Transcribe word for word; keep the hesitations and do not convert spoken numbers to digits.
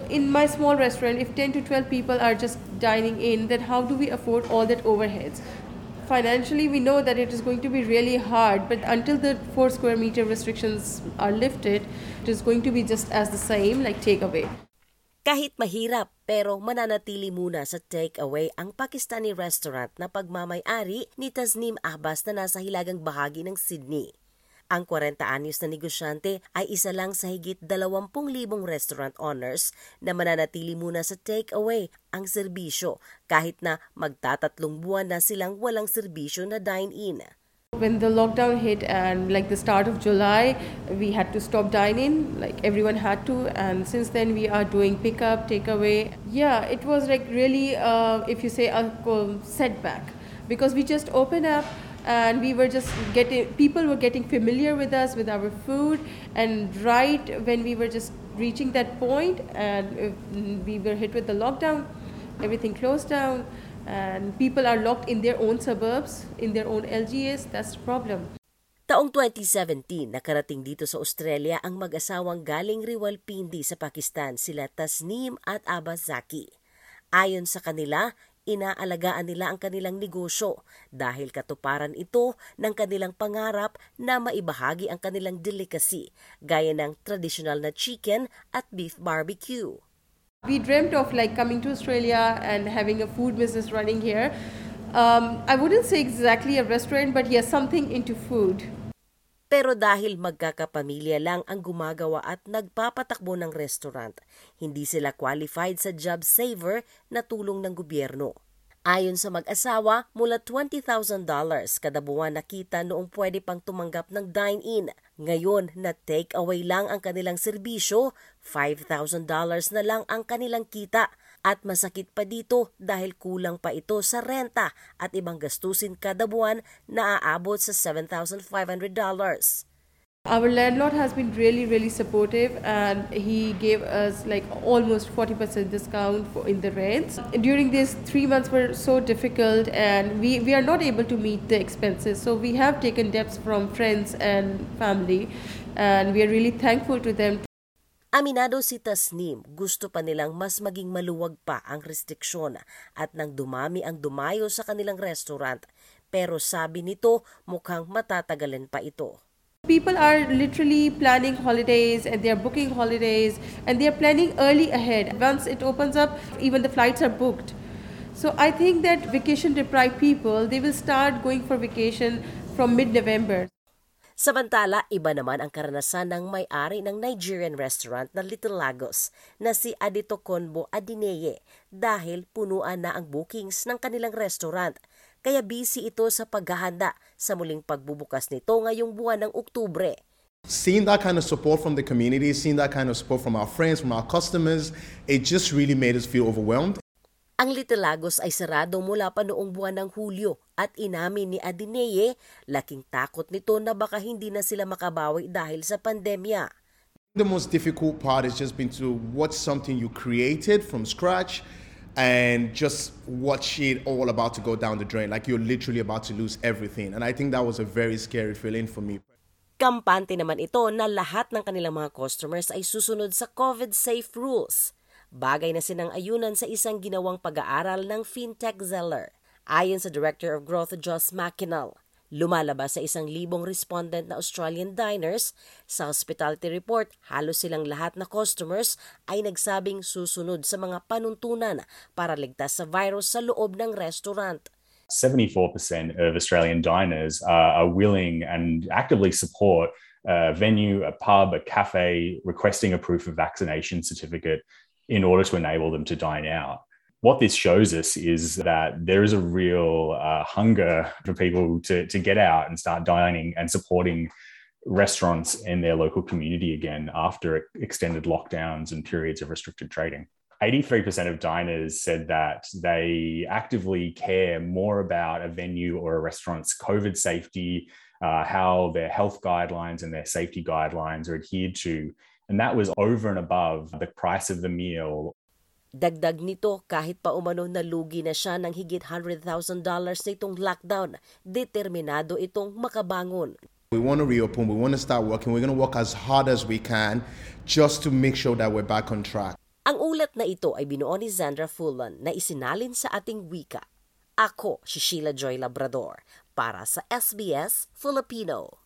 In my small restaurant, if ten to twelve people are just dining in, then how do we afford all that overheads? Financially, we know that it is going to be really hard, but until the four square meter restrictions are lifted, it is going to be just as the same, like takeaway. Kahit mahirap, pero mananatili muna sa takeaway ang Pakistani restaurant na pagmamay-ari ni Tasneem Abbas na nasa hilagang bahagi ng Sydney. Ang forty anyos na negosyante ay isa lang sa higit dalawampu libong restaurant owners na mananatili muna sa takeaway ang serbisyo kahit na magtatatlong buwan na silang walang serbisyo na dine-in. When the lockdown hit and like the start of July, we had to stop dining, like everyone had to, and since then we are doing pickup, takeaway. Yeah, it was like really, uh, if you say, a setback because we just opened up. And we were just getting, people were getting familiar with us, with our food. And right when we were just reaching that point and we were hit with the lockdown, everything closed down and people are locked in their own suburbs, in their own L G As. That's the problem. Taong twenty seventeen, nakarating dito sa Australia ang mag-asawang galing Rawalpindi sa Pakistan, sila Tasneem at Abbas Zaki. Ayon sa kanila, inaalagaan nila ang kanilang negosyo dahil katuparan ito ng kanilang pangarap na maibahagi ang kanilang delicacy gaya ng traditional na chicken at beef barbecue. We dreamt of like coming to Australia and having a food business running here. Um, I wouldn't say exactly a restaurant, but yes, something into food. Pero dahil magkakapamilya lang ang gumagawa at nagpapatakbo ng restaurant, hindi sila qualified sa job saver na tulong ng gobyerno. Ayon sa mag-asawa, mula twenty thousand dollars kada buwan na kita noong pwede pang tumanggap ng dine-in. Ngayon na take-away lang ang kanilang serbisyo, five thousand dollars na lang ang kanilang kita. At masakit pa dito dahil kulang pa ito sa renta at ibang gastusin kada buwan na aabot sa seven thousand five hundred dollars. Our landlord has been really, really supportive and he gave us like almost forty percent discount for, in the rents. During these three months were so difficult and we, we are not able to meet the expenses. So we have taken debts from friends and family and we are really thankful to them. Aminado si Tasneem, gusto pa nilang mas maging maluwag pa ang restriksyon at nang dumami ang dumayo sa kanilang restaurant. Pero sabi nito, mukhang matatagalan pa ito. People are literally planning holidays and they are booking holidays and they are planning early ahead. Once it opens up, even the flights are booked. So I think that vacation deprived people, they will start going for vacation from mid-November. Samantala, iba naman ang karanasan ng may-ari ng Nigerian restaurant na Little Lagos na si Adetokonbo Adineye dahil punuan na ang bookings ng kanilang restaurant. Kaya busy ito sa paghahanda sa muling pagbubukas nito ngayong buwan ng Oktubre. Seeing that kind of support from the community, seeing that kind of support from our friends, from our customers, it just really made us feel overwhelmed. Ang Little Lagos ay sarado mula pa noong buwan ng Hulyo at inamin ni Adineye, laking takot nito na baka hindi na sila makabawi dahil sa pandemya. The most difficult part has just been to watch something you created from scratch and just watch it all about to go down the drain, like you're literally about to lose everything. And I think that was a very scary feeling for me. Kampante naman ito na lahat ng kanilang mga customers ay susunod sa COVID-safe rules. Bagay na sinang-ayunan sa isang ginawang pag-aaral ng fintech Zeller. Ayon sa Director of Growth Joss Mackinal, lumalabas sa isang libong respondent na Australian diners. Sa hospitality report, halos silang lahat na customers ay nagsabing susunod sa mga panuntunan para ligtas sa virus sa loob ng restaurant. seventy-four percent of Australian diners are, are willing and actively support a venue, a pub, a cafe requesting a proof of vaccination certificate in order to enable them to dine out. What this shows us is that there is a real uh, hunger for people to, to get out and start dining and supporting restaurants in their local community again after extended lockdowns and periods of restricted trading. eighty-three percent of diners said that they actively care more about a venue or a restaurant's COVID safety, uh, how their health guidelines and their safety guidelines are adhered to. And that was over and above the price of the meal. Dagdag nito, kahit pa umano nalugi na siya ng higit one hundred thousand dollars nitong lockdown, determinado itong makabangon. We want to reopen, we want to start working, we're going to work as hard as we can just to make sure that we're back on track. Ang ulat na ito ay binuo ni Zandra Fulon na isinalin sa ating wika. Ako si Sheila Joy Labrador para sa S B S Filipino.